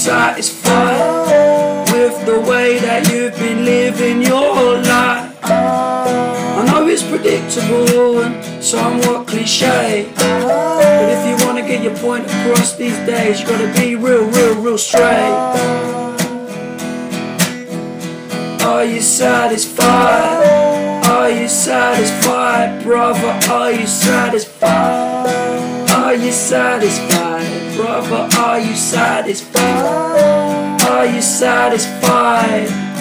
satisfied with the way that you've been living your life? I know it's predictable and somewhat cliche, but if you wanna get your point across these days, you gotta be real straight. Are you satisfied? Are you satisfied, brother? Are you satisfied? Are you satisfied, brother? Are you satisfied? Are you satisfied?